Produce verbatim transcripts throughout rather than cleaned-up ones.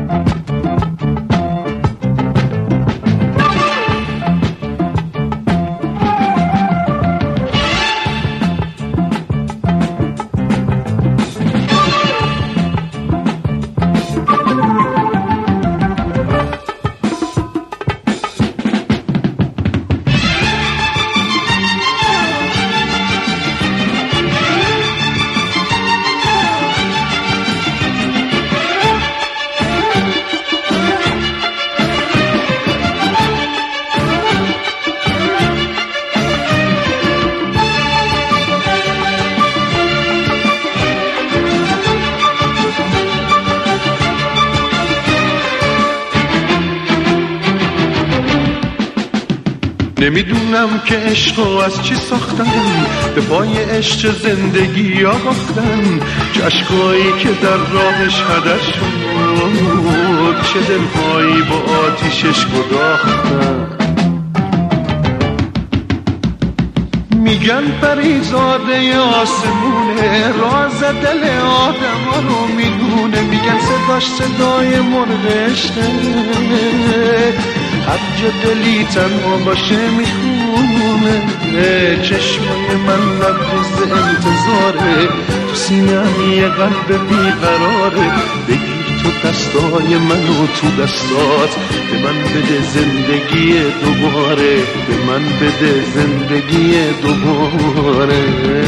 نمیدونم که عشقو از چی ساختن، به پای عشق زندگی آختن، چه عشقایی که در راهش هدر شد، چه دلهایی با آتیشش گداختن. میگن پریزاده آسمونه، راز دل آدم ها رو میدونه، میگن صداش صدای مرغ عشقه، هر جا دلی تنها باشه میخونه. چشمای من لبریز انتظاره، تو سینه‌م یه قلب بیقراره، بگیر تو دستای منو تو دستات، به من بده زندگی دوباره، به من بده زندگی دوباره.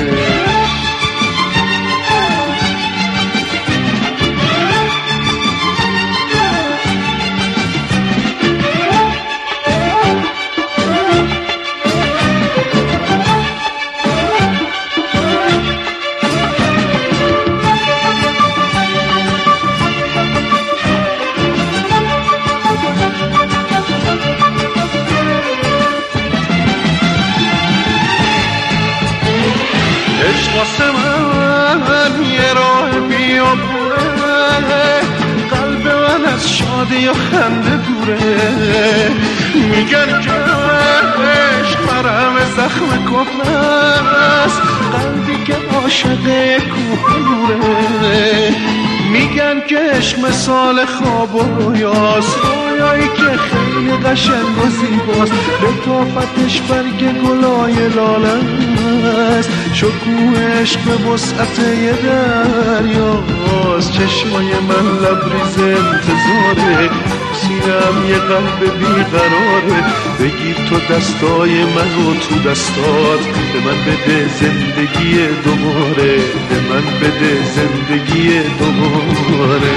واسه من یه راه بیابونه، قلب من از شادی و خنده دوره، میگن که عشق مرهم زخم کهنه است، قلبی که عاشق کوهنوره، میگن که عشق مثال خواب و رویاست، رویایی که خیلی قشنگ و زیباست، لطافتش برگ گلای لاله است، شکوه عشق به وسعت یه دریاست. چشمای من لبریز انتظاره، سینه‌م یه قلب بیقراره، بگیر تو دستای منو تو دستات، به من بده زندگی دوباره، به من بده زندگی دوباره.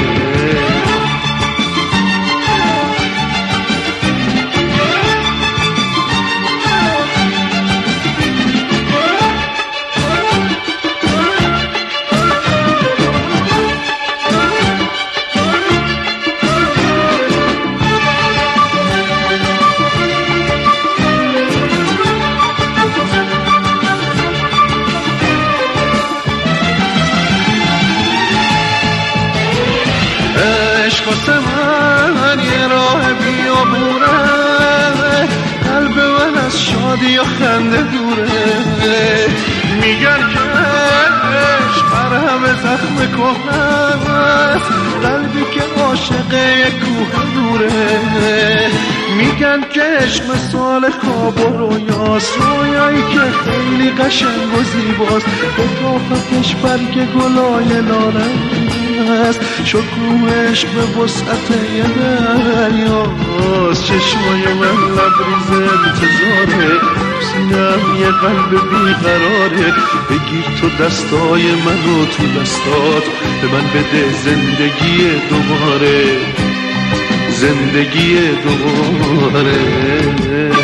عشق واسه من یه راه بیابونه، قلب من از شادی و خنده دوره، میگن که عشق مرهم زخم کهنه است، قلبی که عاشق کوه دوره، میگن که عشق مثال خواب و رویاست، رویایی که خیلی قشنگ و زیباست، لطافتش برگ گلای لاله است، شکوه عشق به وسعت یه دریاست. چشمای من لبریز انتظاره، سینه‌م یه قلب بیقراره، بگیر تو دستای منو تو دستات، به من بده زندگی دوباره، زندگی دوباره.